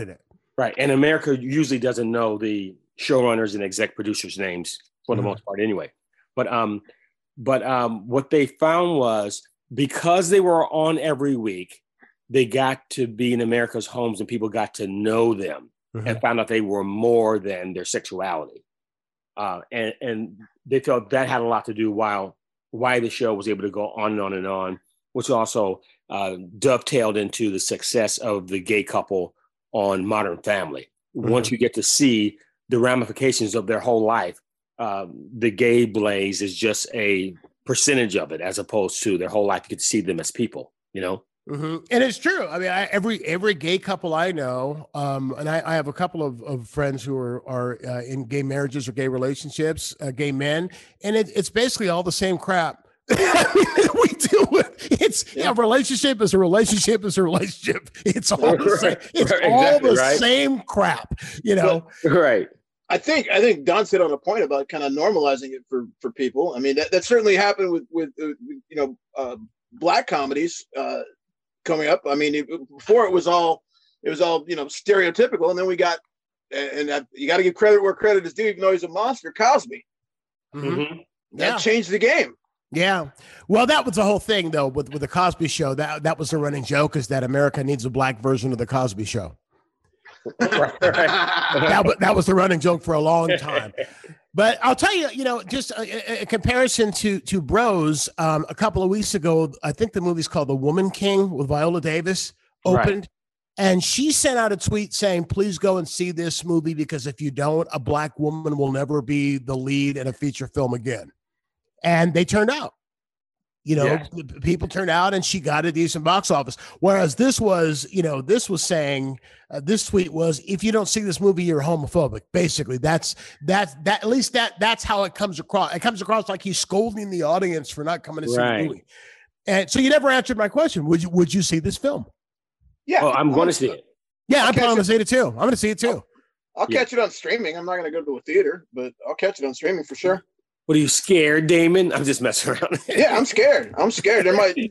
Right. And America usually doesn't know the showrunners and exec producers' names for the mm-hmm. most part anyway. But um, but um, what they found was because they were on every week, they got to be in America's homes and people got to know them mm-hmm. and found out they were more than their sexuality. Uh, and, and they felt that had a lot to do while why the show was able to go on and on and on, which also uh, dovetailed into the success of the gay couple on Modern Family. Mm-hmm. Once you get to see the ramifications of their whole life, um, the gay blaze is just a percentage of it, as opposed to their whole life. You get to see them as people, you know? Mm-hmm. And it's true. I mean, I, every every gay couple I know, um, and I, I have a couple of, of friends who are are uh, in gay marriages or gay relationships, uh, gay men, and it, it's basically all the same crap. we deal with it's yeah. a relationship is a relationship is a relationship. It's all the same. It's right, all exactly, the right? same crap, you know. But, right. I think I think Don's hit on a point about kind of normalizing it for for people. I mean, that, that certainly happened with with uh, you know uh, black comedies uh, coming up. I mean, it, before it was all it was all you know stereotypical, and then we got and that, you got to give credit where credit is due. Even though he's a monster, Cosby. Mm-hmm. That Yeah. changed the game. Yeah. Well, that was the whole thing, though, with, with the Cosby Show. That that was the running joke, is that America needs a black version of the Cosby Show. that, was, that was the running joke for a long time. But I'll tell you, you know, just a, a comparison to to Bros, um, a couple of weeks ago, I think the movie's called The Woman King with Viola Davis opened. Right. And she sent out a tweet saying, please go and see this movie, because if you don't, a black woman will never be the lead in a feature film again. And they turned out, you know, yeah. people turned out and she got a decent box office. Whereas this was, you know, this was saying, uh, this tweet was, if you don't see this movie, you're homophobic. Basically, that's, that's, that, at least that, that's how it comes across. It comes across like he's scolding the audience for not coming to see right. the movie. And so you never answered my question. Would you, would you see this film? Yeah. Oh, I'm going to see it. Yeah, I'll I'm planning to see it too. I'm going to see it too. I'll, I'll yeah. catch it on streaming. I'm not going to go to a theater, but I'll catch it on streaming for sure. What, are you scared, Damon? I'm just messing around. Yeah, I'm scared. I'm scared. There might,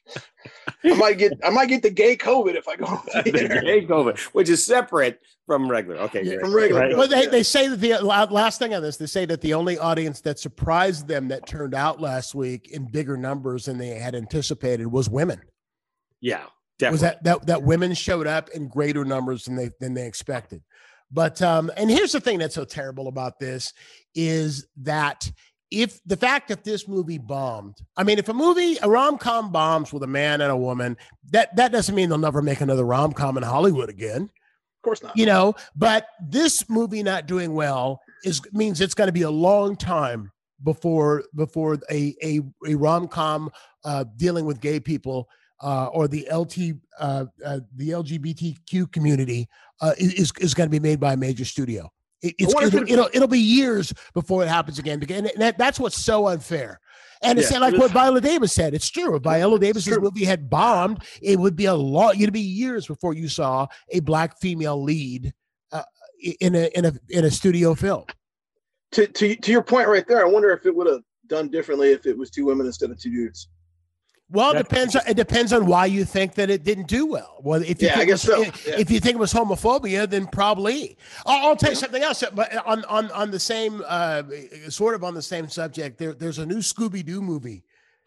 I might get, I might get the gay COVID if I go to the theater. The gay COVID, which is separate from regular. Okay, yeah, from regular. Right. Well, they, they say that the last thing on this, they say that the only audience that surprised them that turned out last week in bigger numbers than they had anticipated was women. Yeah, definitely. Was that that that women showed up in greater numbers than they than they expected. But um, and here's the thing that's so terrible about this is that if the fact that this movie bombed, I mean, if a movie, a rom-com bombs with a man and a woman, that, that doesn't mean they'll never make another rom-com in Hollywood again. Of course not. You know, but this movie not doing well is means it's going to be a long time before before a a, a rom-com uh, dealing with gay people uh, or the L T uh, uh, the L G B T Q community uh, is is going to be made by a major studio. It, it's it'll, it'll it'll be years before it happens again. Because and that, that's what's so unfair. And it's yeah, like what Viola Davis said. It's true. If Viola Davis's movie had bombed, it would be a lot. It'd be years before you saw a black female lead uh, in a in a in a studio film. To to to your point right there, I wonder if it would have done differently if it was two women instead of two dudes. Well, it depends. It depends on why you think that it didn't do well. Well, if you yeah, think I guess was, so. If, yeah. if you think it was homophobia, then probably. I'll, I'll tell you something else. But on on on the same uh, sort of on the same subject, there there's a new Scooby Doo movie.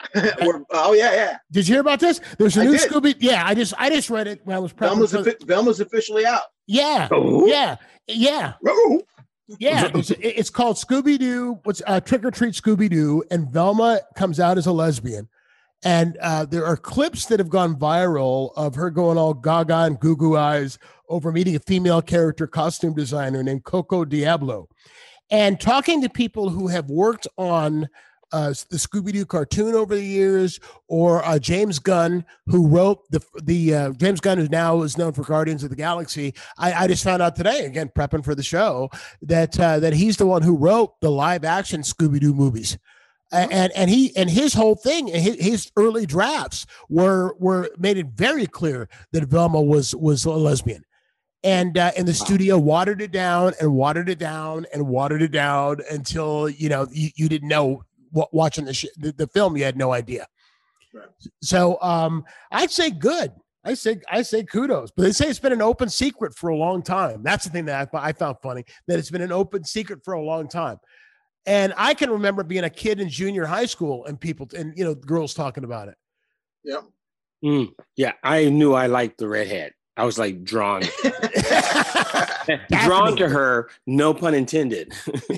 Oh yeah, yeah. Did you hear about this? There's a I new did. Scooby. Yeah, I just I just read it when I was prepping. Velma's, for, offi- Velma's officially out. Yeah, oh. yeah, yeah. Oh. Yeah, it's, it's called Scooby Doo. What's uh, Trick or Treat Scooby Doo, and Velma comes out as a lesbian. And uh, there are clips that have gone viral of her going all gaga and goo goo eyes over meeting a female character costume designer named Coco Diablo, and talking to people who have worked on uh, the Scooby Doo cartoon over the years, or uh, James Gunn, who wrote the the uh, James Gunn, who now is known for Guardians of the Galaxy. I, I just found out today, again prepping for the show, that uh, that he's the one who wrote the live action Scooby Doo movies. And and he and his whole thing, his, his early drafts were were made it very clear that Velma was was a lesbian, and uh, and the studio watered it down and watered it down and watered it down until you know you, you didn't know what watching the, sh- the the film, you had no idea. Right. So um, I'd say good. I say I say kudos, but they say it's been an open secret for a long time. That's the thing that I, I found funny, that it's been an open secret for a long time. And I can remember being a kid in junior high school and people and you know girls talking about it. Yeah, mm, yeah. I knew I liked the redhead. I was like drawn, drawn to her. No pun intended.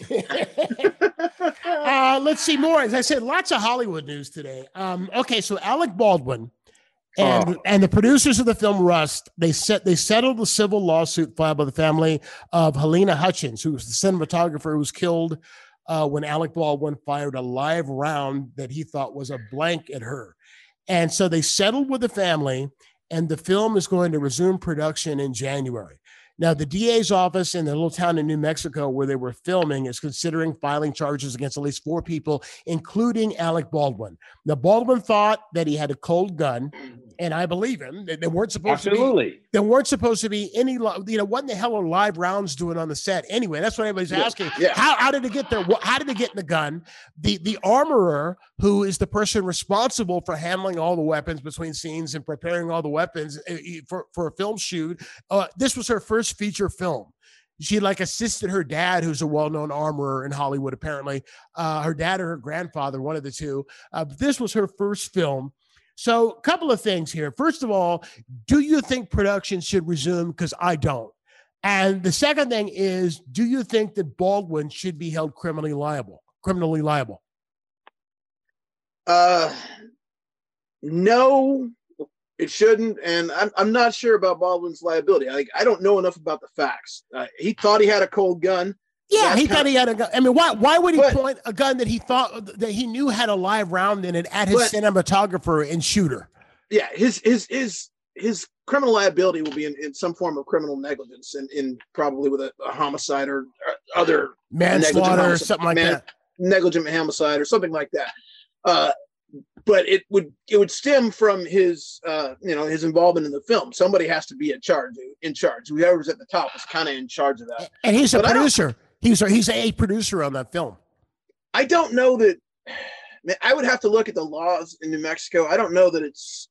uh, let's see more. As I said, lots of Hollywood news today. Um, okay, so Alec Baldwin. And, oh. and the producers of the film Rust, they set they settled the civil lawsuit filed by the family of Helena Hutchins, who was the cinematographer who was killed uh, when Alec Baldwin fired a live round that he thought was a blank at her. And so they settled with the family, and the film is going to resume production in January. Now, the D A's office in the little town in New Mexico where they were filming is considering filing charges against at least four people, including Alec Baldwin. Now, Baldwin thought that he had a cold gun, and I believe him. They, they weren't supposed Absolutely. to be. There weren't supposed to be any. You know, what in the hell are live rounds doing on the set? Anyway, that's what everybody's yeah, asking. Yeah. How how did it get there? How did it get in the gun? The the armorer, who is the person responsible for handling all the weapons between scenes and preparing all the weapons for for a film shoot. Uh, this was her first feature film. She like assisted her dad, who's a well-known armorer in Hollywood, apparently. Uh, her dad or her grandfather, one of the two. Uh, this was her first film. So a couple of things here. First of all, do you think production should resume? Because I don't. And the second thing is, do you think that Baldwin should be held criminally liable? Criminally liable? Uh, no, it shouldn't. And I'm I'm not sure about Baldwin's liability. I I don't know enough about the facts. Uh, he thought he had a cold gun. Yeah, That's he thought he had a gun. I mean, why why would he but, point a gun that he thought that he knew had a live round in it at his but, cinematographer and shooter? Yeah, his his his his criminal liability will be in, in some form of criminal negligence, and in, in probably with a, a homicide or, or other manslaughter or something like man, that. Negligent homicide or something like that. Uh, but it would it would stem from his uh, you know his involvement in the film. Somebody has to be in charge. In charge, whoever's at the top is kind of in charge of that. And he's a but producer. He's a, he's a producer on that film. I don't know that. Man, I would have to look at the laws in New Mexico. I don't know that it's.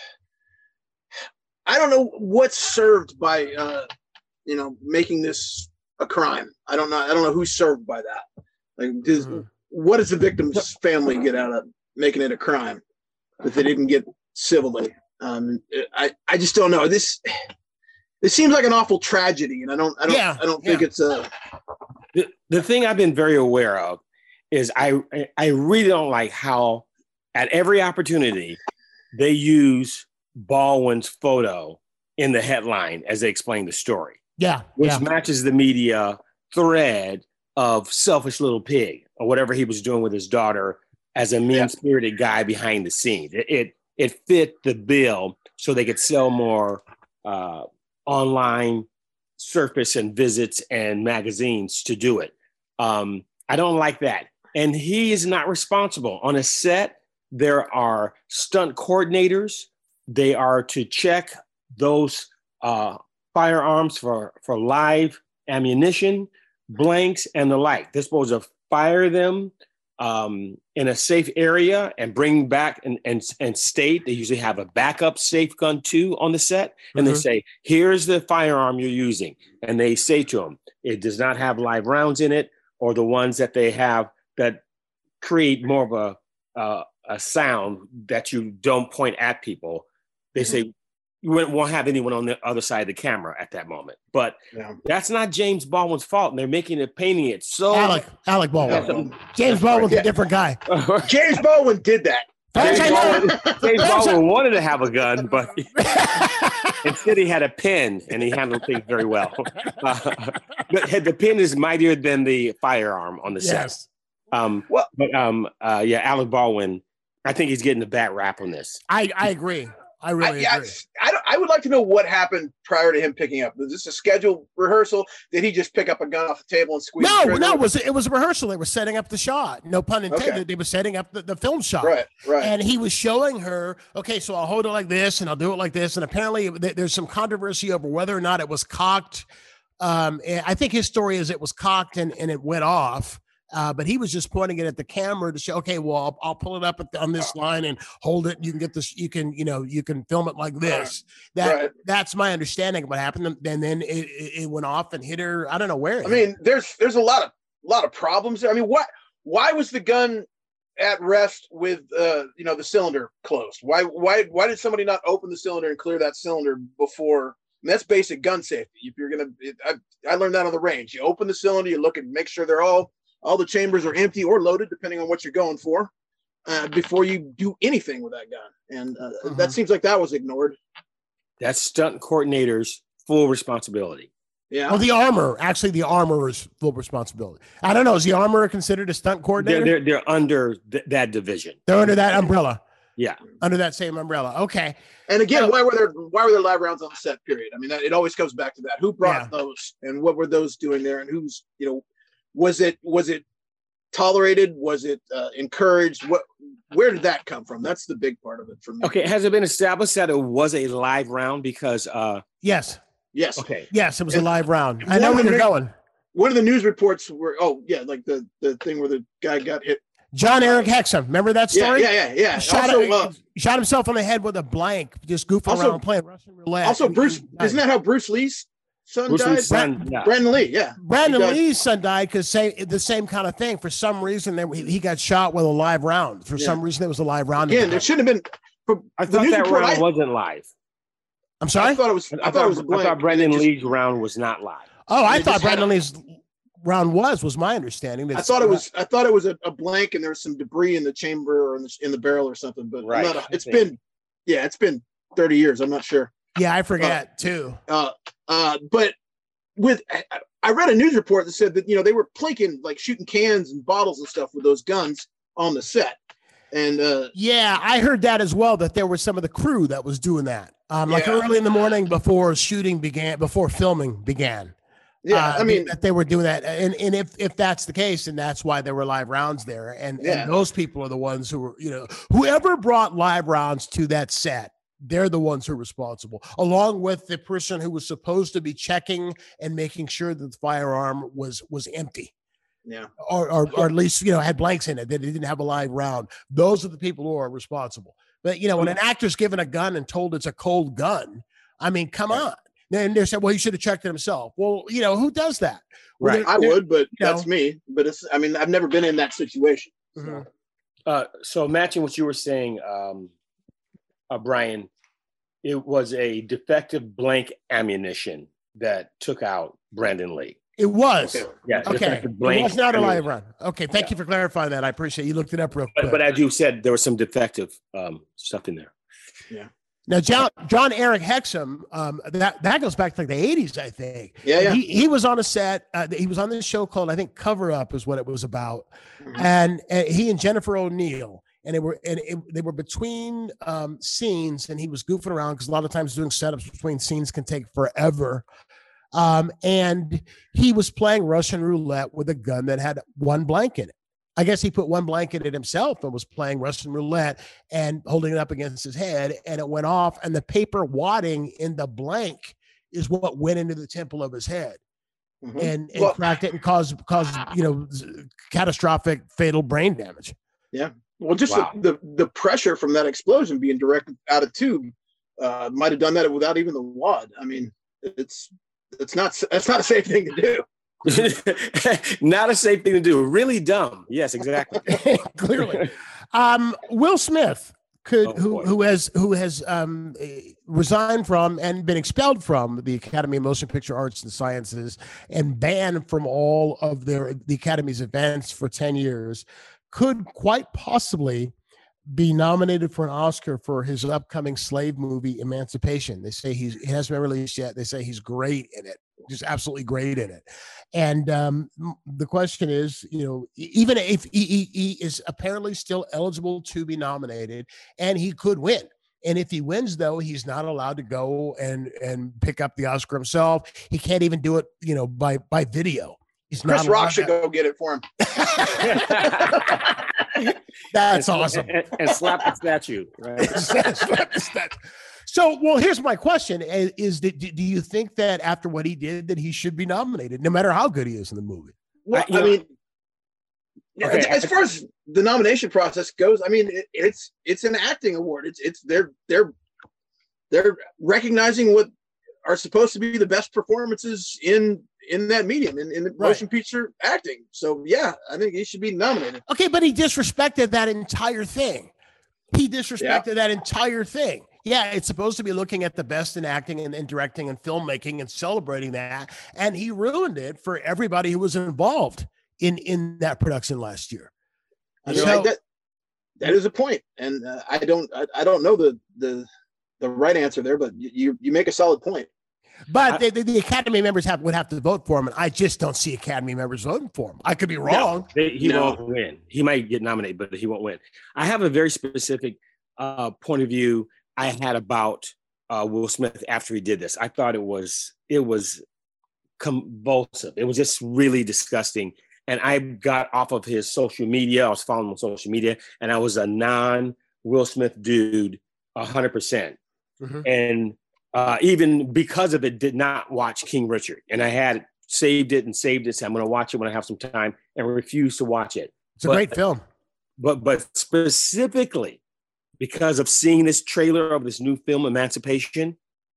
I don't know what's served by, uh, you know, making this a crime. I don't know. I don't know who's served by that. Like, does, mm-hmm. what does the victim's family get out of making it a crime if they didn't get civilly? Um, I I just don't know. This this seems like an awful tragedy, and I don't I don't yeah, I don't think yeah. it's a. The, the thing I've been very aware of is I I really don't like how at every opportunity they use Baldwin's photo in the headline as they explain the story. Yeah. Which yeah. matches the media thread of selfish little pig or whatever he was doing with his daughter as a mean-spirited yeah. guy behind the scenes. It, it it fit the bill so they could sell more uh, online surface and visits and magazines to do it. Um, I don't like that. And he is not responsible. On a set, there are stunt coordinators. They are to check those uh, firearms for, for live ammunition, blanks, and the like. They're supposed to fire them um, in a safe area and bring back and, and, and state. They usually have a backup safe gun too on the set. And mm-hmm. they say, here's the firearm you're using. And they say to them, it does not have live rounds in it, or the ones that they have that create more of a, uh, a sound that you don't point at people. They mm-hmm. say, you won't have anyone on the other side of the camera at that moment. But yeah. that's not James Baldwin's fault. And they're making it, painting it so. Alec, Alec Baldwin. James Baldwin's yeah. a different guy. James Baldwin did that. James Baldwin, James Baldwin wanted to have a gun, but instead he had a pen and he handled things very well. Uh, the, the pen is mightier than the firearm on the yes. set. Um, well, but um, uh, yeah, Alec Baldwin, I think he's getting a bad rap on this. I, I agree. I really I, agree. I, I, don't, I would like to know what happened prior to him picking up. Was this a scheduled rehearsal? Did he just pick up a gun off the table and squeeze? No, no, it was it was a rehearsal. They were setting up the shot. No pun intended. Okay. They were setting up the, the film shot. Right, right. And he was showing her, okay, so I'll hold it like this and I'll do it like this. And apparently th- there's some controversy over whether or not it was cocked. Um, I think his story is it was cocked and, and it went off. Uh, but he was just pointing it at the camera to show, okay, well, I'll, I'll pull it up at the, on this line and hold it. You can get this, you can, you know, you can film it like this. That Right. that's my understanding of what happened. And then it, it, it went off and hit her. I don't know where. I mean, there's there's a lot of lot of problems there. I mean, what why was the gun at rest with uh you know the cylinder closed? Why why why did somebody not open the cylinder and clear that cylinder before? And that's basic gun safety. If you're gonna, it, I, I learned that on the range. You open the cylinder, you look and make sure they're all all the chambers are empty or loaded, depending on what you're going for, uh, before you do anything with that gun. And uh, Uh-huh. that seems like that was ignored. That's stunt coordinator's full responsibility. Yeah. Well, the armor, actually, the armorer's full responsibility. I don't know. Is the armorer considered a stunt coordinator? They're, they're, they're under th- that division. They're under that umbrella. Yeah. Under that same umbrella. Okay. And again, So- why were there why were there live rounds on the set? Period. I mean, that, it always comes back to that. Who brought Yeah. those, and what were those doing there, and who's you know, was it was it tolerated? Was it uh, encouraged? What where did that come from? That's the big part of it for me. Okay. Has it been established that it was a live round? Because, uh, Yes. Yes. okay. Yes, it was a And live round. I know where one you're of the- going. One of the news reports were oh yeah, like the the thing where the guy got hit. John Eric Hexum. Remember that Yeah, story? yeah, yeah, yeah. Shot, Also, it- uh, shot himself on the head with a blank, just goofing Also- around playing Russian roulette. also And- Bruce. and died. Isn't that how Bruce Lee's son Bruce died? Lee's son, yeah. Brandon Lee. Yeah. Brandon He died- Lee's son died because the same kind of thing. For some reason, they, he he got shot with a live round. For Yeah. some reason, it was a live round. Again, there shouldn't have been. For I the thought news that report, round I, wasn't live. I'm I sorry? thought it was. I, thought it was a I blank. thought Brandon It just- Lee's round was not live. Oh, I They thought just had Brandon a- Lee's round was, was my understanding. I thought it was. I thought it was a, a blank, and there was some debris in the chamber or in the, in the barrel or something. But I'm Right. not a- it's I think. been, yeah, it's been thirty years. I'm not sure. Yeah, I forget too. Uh, uh, but with I, I read a news report that said that you know they were plinking like shooting cans and bottles and stuff with those guns on the set, and uh, Yeah, I heard that as well, that there was some of the crew that was doing that. Um, like Yeah. early in the morning before shooting began, before filming began. yeah, Uh, I mean, that they were doing that. And, and if, if that's the case, and that's why there were live rounds there. And, Yeah. and those people are the ones who were, you know, whoever brought live rounds to that set, they're the ones who are responsible, along with the person who was supposed to be checking and making sure that the firearm was, was empty. yeah, Or, or, or at least, you know, had blanks in it, that it didn't have a live round. Those are the people who are responsible. But, you know, when an actor's given a gun and told it's a cold gun, I mean, come Right. on. Then they said, well, he should have checked it himself. Well, you know, who does that? Well, Right. they're- I they're- would, but you that's know. me. But it's, I mean, I've never been in that situation. So. Mhm. Uh, so matching what you were saying, um, uh, Brian, it was a defective blank ammunition that took out Brandon Lee. It was. Okay. Yeah. Okay. defective It blank was not a live ammunition. run. Okay. Thank Yeah. you for clarifying that. I appreciate it. You looked it up real quick. But, but as you said, there was some defective um, stuff in there. Now, John, John Eric Hexum, um, that, that goes back to like the eighties, I think. Yeah, yeah. He, he was on a set. Uh, he was on this show called, I think, Cover Up is what it was about. Mhm. And, and he and Jennifer O'Neill, and they were and it, they were between um, scenes, and he was goofing around because a lot of times doing setups between scenes can take forever. Um, and he was playing Russian roulette with a gun that had one blank in it. I guess he put one blank in it himself and was playing Russian roulette and holding it up against his head, and it went off. And the paper wadding in the blank is what went into the temple of his head Mhm. and, and Well- cracked it and caused caused you know z- catastrophic, fatal brain damage. Well, just Wow. the, the the pressure from that explosion being directed out of tube uh, might have done that without even the wad. I mean, it's it's not it's not a safe thing to do. Not a safe thing to do. Really dumb. Yes, exactly. Clearly, um, Will Smith could Oh, who boy. who has who has um, eh, resigned from and been expelled from the Academy of Motion Picture Arts and Sciences and banned from all of their the Academy's events for ten years, could quite possibly be nominated for an Oscar for his upcoming slave movie Emancipation. They say he's it hasn't been released yet. They say he's great in it, just absolutely great in it. And um, m- the question is, you know, e- even if he, he, he is apparently still eligible to be nominated, and he could win. And if he wins, though, he's not allowed to go and and pick up the Oscar himself. He can't even do it, you know, by by video. He's Chris not Rock allowed should to- go get it for him. That's And- awesome. And, and slap the statue. Right? So, well, here's my question: Is, is that, do do you think that after what he did, that he should be nominated, no matter how good he is in the movie? Well, I- you I know- mean, Okay. As far as the nomination process goes, I mean, it, it's it's an acting award. It's it's they're they're they're recognizing what are supposed to be the best performances in in that medium, in, in the right. motion picture acting. So yeah, I think he should be nominated. Okay, but he disrespected that entire thing. He disrespected yeah. that entire thing. Yeah, it's supposed to be looking at the best in acting and, and directing and filmmaking and celebrating that, and he ruined it for everybody who was involved in in that production last year. I mean, so, I, that that is a point, and uh, I don't I, I don't know the the the right answer there, but you you make a solid point. But I, the, the Academy members have would have to vote for him, and I just don't see Academy members voting for him. I could be wrong. No, they, he no. won't win. He might get nominated, but he won't win. I have a very specific uh, point of view I had about uh, Will Smith after he did this. I thought it was it was convulsive. It was just really disgusting. And I got off of his social media. I was following him on social media, and I was a non-Will Smith dude, one hundred percent. Mm-hmm. And uh, even because of it, did not watch King Richard. And I had saved it and saved it. So I'm going to watch it when I have some time, and refused to watch it. It's a but, great film. But but specifically because of seeing this trailer of this new film, Emancipation,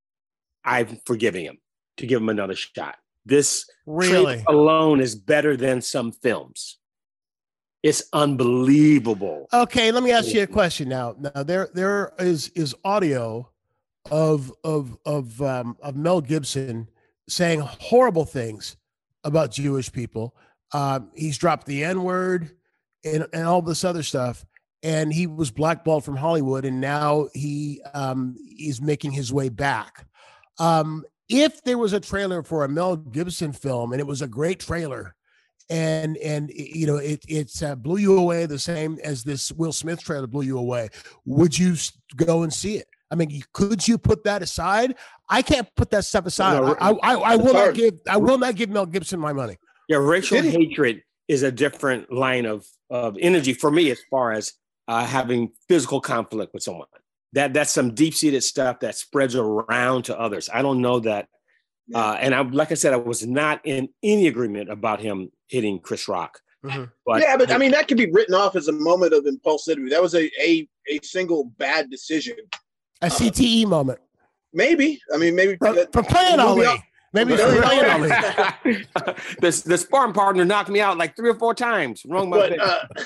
I'm forgiving him to give him another shot. This really alone is better than some films. It's unbelievable. Okay, let me ask you a question now. Now there there is is audio of of of um, of Mel Gibson saying horrible things about Jewish people. Um, he's dropped the N-word and and all this other stuff, and he was blackballed from Hollywood, and now he um, is making his way back. Um, If there was a trailer for a Mel Gibson film and it was a great trailer, and and you know it it's uh, blew you away the same as this Will Smith trailer blew you away, would you go and see it? I mean, could you put that aside? I can't put that stuff aside. No, I, I I will not give I will not give Mel Gibson my money. Yeah, racial hatred is a different line of of energy for me as far as uh, having physical conflict with someone. That that's some deep-seated stuff that spreads around to others. I don't know that. Uh, and I, like I said, I was not in any agreement about him hitting Chris Rock. Mm-hmm. But yeah, but I mean, that could be written off as a moment of impulsivity. That was a a, a single bad decision. A C T E uh, moment. Maybe. I mean, maybe. For, that, for playing Ali. Maybe for playing Ali. the, the sparring partner knocked me out like three or four times. Wrong but,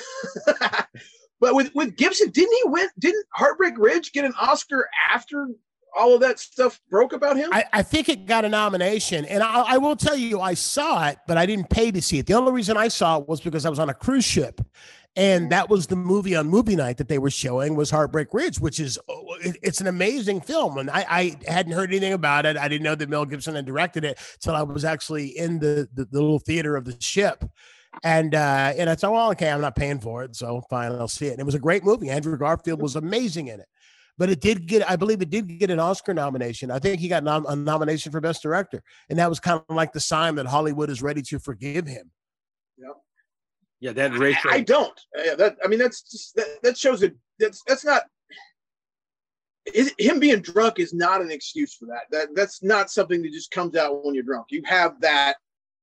uh, but with, with Gibson, didn't he win? Didn't Heartbreak Ridge get an Oscar after all of that stuff broke about him? I, I think it got a nomination, and I, I will tell you, I saw it, but I didn't pay to see it. The only reason I saw it was because I was on a cruise ship, and that was the movie on movie night that they were showing was Heartbreak Ridge, which is it, it's an amazing film, and I, I hadn't heard anything about it. I didn't know that Mel Gibson had directed it till I was actually in the the, the little theater of the ship. And uh, and I thought, well, okay, I'm not paying for it, so fine, I'll see it. And it was a great movie. Andrew Garfield was amazing in it. But it did get, I believe it did get an Oscar nomination. I think he got nom- a nomination for Best Director. And that was kind of like the sign that Hollywood is ready to forgive him. Yeah. Yeah, that racial. I, I don't. Uh, that I mean, that's just, that, that shows that that's, that's not, is, him being drunk is not an excuse for that. That That's not something that just comes out when you're drunk. You have that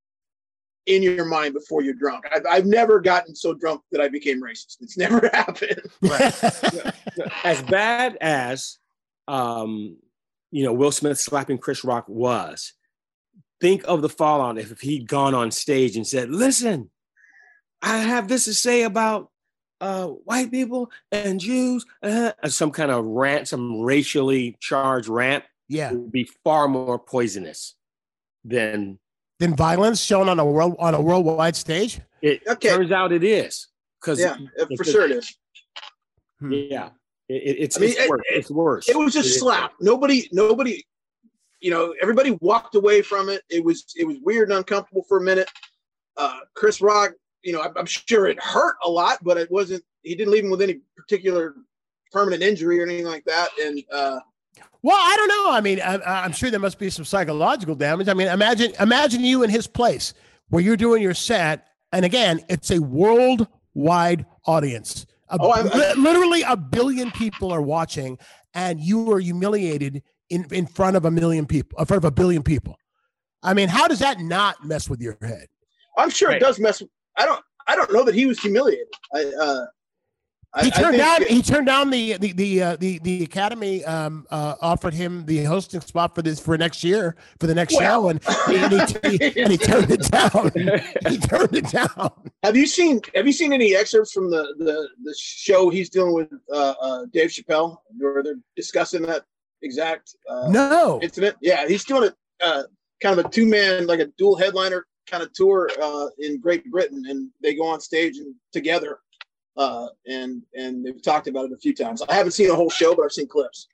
in your mind before you're drunk. I've, I've never gotten so drunk that I became racist. It's never happened. Right. As bad as, um, you know, Will Smith slapping Chris Rock was, think of the fallout if, if he'd gone on stage and said, listen, I have this to say about uh, white people and Jews, uh, some kind of rant, some racially charged rant. Yeah. It would be far more poisonous than Than violence shown on a world on a worldwide stage. It okay. turns out it is because yeah, for sure it is. Yeah, it, it's, I mean, it's, worse. It, it's worse. It was a slap. Nobody, nobody, you know, everybody walked away from it. It was it was weird and uncomfortable for a minute. Uh, Chris Rock, you know, I'm sure it hurt a lot, but it wasn't. He didn't leave him with any particular permanent injury or anything like that, and. Uh, Well, I don't know. I mean, I, I'm sure there must be some psychological damage. I mean, imagine imagine you in his place where you're doing your set. And again, it's a worldwide audience. A, oh, I'm, li- literally a billion people are watching, and you are humiliated in, in front of a million people, in front of a billion people. I mean, how does that not mess with your head? I'm sure right. it does mess. I don't. I don't know that he was humiliated. I, uh, He I, turned I down. it, He turned down the the the uh, the, the Academy um, uh, offered him the hosting spot for this for next year for the next well, show, and he, and, he, he, and he turned it down. He turned it down. Have you seen Have you seen any excerpts from the the, the show he's doing with uh, uh, Dave Chappelle, where they're discussing that exact uh, no incident? Yeah, he's doing a uh, kind of a two man, like a dual headliner kind of tour uh, in Great Britain, and they go on stage and together. Uh, and and they've talked about it a few times. I haven't seen a whole show, but I've seen clips.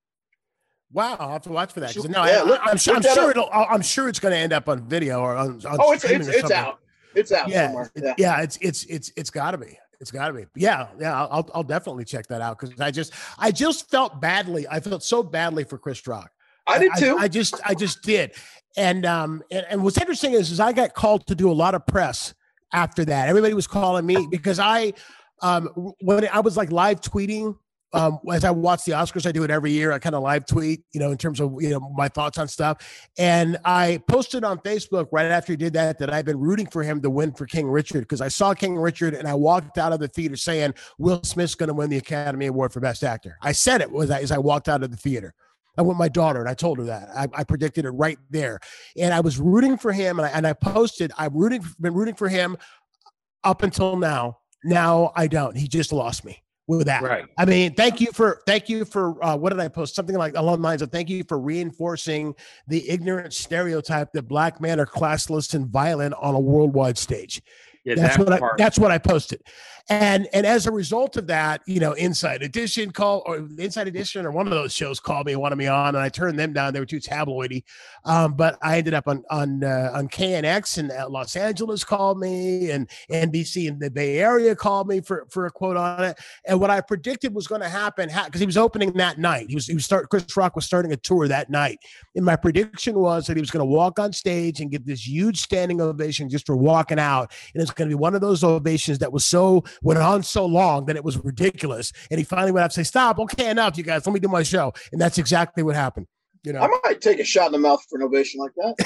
Wow, I'll have to watch for that. No, yeah, I, look, I'm sure. I'm sure up. it'll. I'm sure it's going to end up on video or on. on oh, it's it's it's out. It's out yeah, somewhere. Yeah, yeah. It's it's it's it's got to be. It's got to be. Yeah, yeah. I'll I'll definitely check that out because I just I just felt badly. I felt so badly for Chris Rock. I did too. I, I just I just did. And um and, and what's interesting is is I got called to do a lot of press after that. Everybody was calling me because I. Um, when I was like live tweeting, um, as I watch the Oscars, I do it every year. I kind of live tweet, you know, in terms of, you know, my thoughts on stuff. And I posted on Facebook right after he did that, that I've been rooting for him to win for King Richard because I saw King Richard and I walked out of the theater saying, Will Smith's going to win the Academy Award for Best Actor. I said it was as I walked out of the theater. I went with my daughter and I told her that. I, I predicted it right there. And I was rooting for him. And I, and I posted, I've rooting, been rooting for him up until now. Now I don't. He just lost me with that. Right. I mean, thank you for thank you for uh, what did I post? Something like along the lines of thank you for reinforcing the ignorant stereotype that black men are classless and violent on a worldwide stage. Yeah, that's that what part. I, that's what I posted. And and as a result of that, you know, Inside Edition call or Inside Edition or one of those shows called me, wanted me on, and I turned them down. They were too tabloidy. Um, but I ended up on on uh, on K N X in Los Angeles called me, and N B C in the Bay Area called me for for a quote on it. And what I predicted was going to happen because ha- he was opening that night. He was he was start Chris Rock was starting a tour that night, and my prediction was that he was going to walk on stage and give this huge standing ovation just for walking out, and it's going to be one of those ovations that was so. Went on so long that it was ridiculous. And he finally went up and say, stop. Okay, enough, you guys. Let me do my show. And that's exactly what happened. You know, I might take a shot in the mouth for an ovation like that.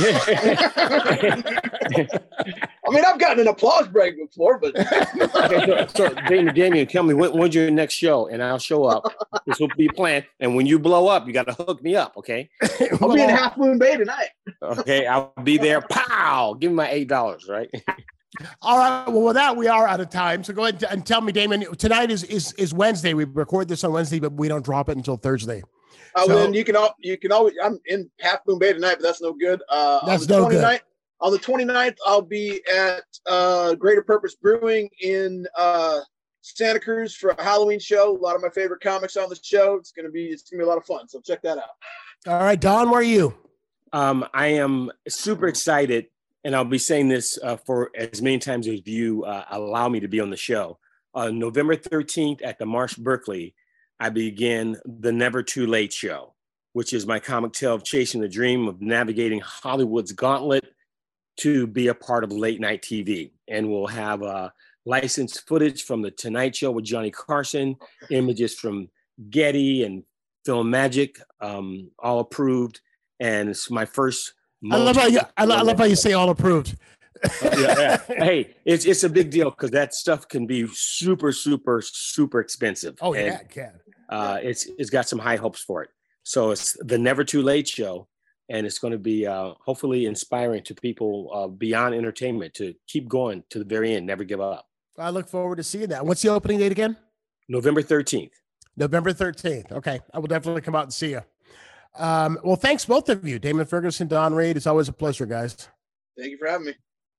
I mean, I've gotten an applause break before, but okay, so, so Damien, Damien, tell me when, when's your next show, and I'll show up. This will be planned. And when you blow up, you got to hook me up, okay? I'll be in Half Moon Bay tonight. Okay, I'll be there. Pow! Give me my eight dollars, right? All right. Well, with that, we are out of time. So go ahead and tell me, Damon. Tonight is is is Wednesday. We record this on Wednesday, but we don't drop it until Thursday. Uh, so, then you can all you can always. I'm in Half Moon Bay tonight, but that's no good. Uh, that's on the no twenty-ninth, good. On the twenty-ninth, I'll be at uh, Greater Purpose Brewing in uh, Santa Cruz for a Halloween show. A lot of my favorite comics on the show. It's gonna be it's gonna be a lot of fun. So check that out. All right, Don, where are you? Um, I am super excited. And I'll be saying this uh, for as many times as you uh, allow me to be on the show. On uh, November thirteenth at the Marsh Berkeley, I begin the Never Too Late Show, which is my comic tale of chasing the dream of navigating Hollywood's gauntlet to be a part of late night T V. And we'll have uh, licensed footage from The Tonight Show with Johnny Carson, images from Getty and Film Magic, um, all approved. And it's my first I love how you. I, lo- I love how you say all approved. uh, yeah, yeah. Hey, it's it's a big deal because that stuff can be super, super, super expensive. Oh and, yeah, it can. Uh, it's it's got some high hopes for it. So it's the Never Too Late Show, and it's going to be uh, hopefully inspiring to people uh, beyond entertainment to keep going to the very end, never give up. I look forward to seeing that. What's the opening date again? November thirteenth. November thirteenth. Okay, I will definitely come out and see you. Um, well, thanks both of you, Damon Ferguson, Don Reed. It's always a pleasure, guys. Thank you for having me.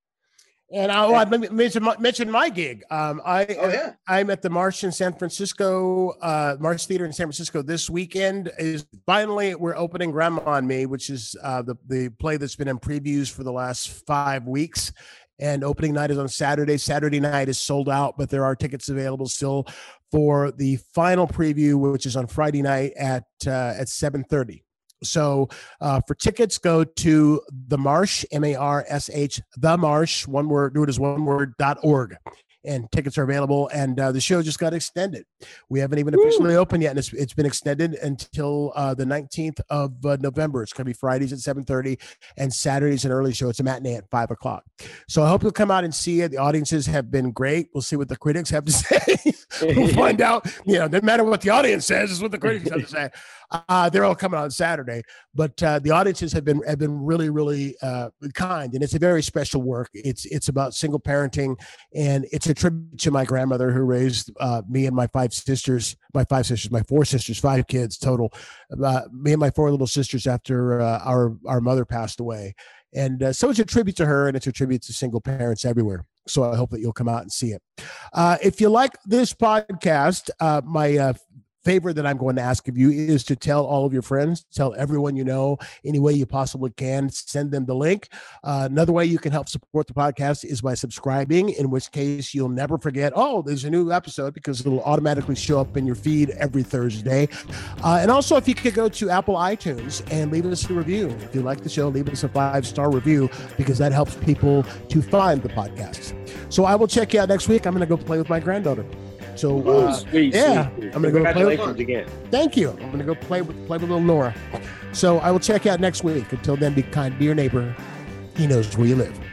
And I, oh, I mentioned my, mentioned my gig. Um, I oh, yeah. I'm at the Marsh in San Francisco, uh, Marsh Theater in San Francisco this weekend. Is finally we're opening Grandma on Me, which is uh, the the play that's been in previews for the last five weeks. And opening night is on Saturday. Saturday night is sold out, but there are tickets available still for the final preview, which is on Friday night at uh, at seven thirty. So uh, for tickets, go to the Marsh, M A R S H, the Marsh, one word, do it as one word, dot org. and tickets are available. And uh, the show just got extended. We haven't even officially Woo. opened yet, and it's, it's been extended until uh, the nineteenth of uh, November. It's going to be Fridays at seven thirty and Saturdays an early show. It's a matinee at five o'clock. So I hope you'll come out and see it. The audiences have been great. We'll see what the critics have to say. We'll find out. You know, no matter what the audience says, is what the critics have to say. Uh, they're all coming on Saturday, but uh, the audiences have been have been really, really uh, kind, and it's a very special work. It's it's about single parenting, and it's a tribute to my grandmother who raised uh, me and my five sisters, my five sisters, my four sisters, five kids total. Uh, me and my four little sisters after uh, our our mother passed away, and uh, so it's a tribute to her, and it's a tribute to single parents everywhere. So I hope that you'll come out and see it. Uh, if you like this podcast, uh, my uh, favor that I'm going to ask of you is to tell all of your friends, tell everyone you know, any way you possibly can, send them the link. Uh, another way you can help support the podcast is by subscribing, in which case you'll never forget, oh, there's a new episode, because it'll automatically show up in your feed every Thursday. Uh, and also, if you could go to Apple iTunes and leave us a review. If you like the show, leave us a five-star review, because that helps people to find the podcast. So I will check you out next week. I'm going to go play with my granddaughter. So uh, sweet, yeah, sweet. I'm gonna go play with again. Thank you. I'm gonna go play with play with little Nora. So I will check you out next week. Until then, be kind to your neighbor. He knows where you live.